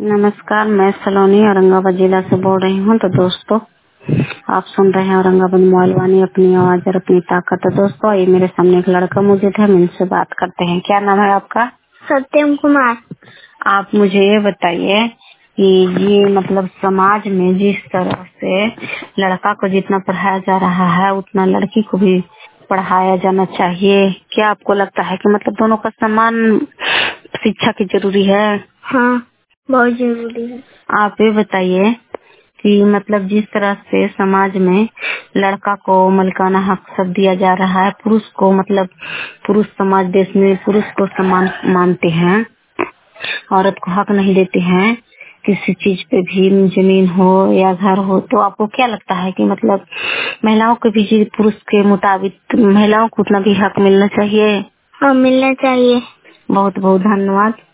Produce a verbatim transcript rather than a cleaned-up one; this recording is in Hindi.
नमस्कार, मैं सलोनी औरंगाबाद जिला से बोल रही हूँ। तो दोस्तों, आप सुन रहे हैं औरंगाबाद मोबाइल वाणी, अपनी आवाज और अपनी ताकत। तो दोस्तों, ये मेरे सामने एक लड़का मौजूद है, हम इनसे बात करते हैं। क्या नाम है आपका? सत्यम कुमार। आप मुझे ये बताइए कि ये मतलब समाज में जिस तरह से लड़का को जितना पढ़ाया जा रहा है उतना लड़की को भी पढ़ाया जाना चाहिए। क्या आपको लगता है कि मतलब दोनों का समान शिक्षा की जरूरी है? हाँ, बहुत जरूरी है। आप ये बताइए कि मतलब जिस तरह से समाज में लड़का को मलिकाना हक सब दिया जा रहा है, पुरुष को मतलब पुरुष समाज देश में पुरुष को समान मानते हैं, औरत को हक नहीं देते हैं किसी चीज पे भी, जमीन हो या घर हो। तो आपको क्या लगता है कि मतलब महिलाओं को भी पुरुष के मुताबिक महिलाओं को उतना भी हक मिलना चाहिए? हाँ, मिलना चाहिए। बहुत बहुत धन्यवाद।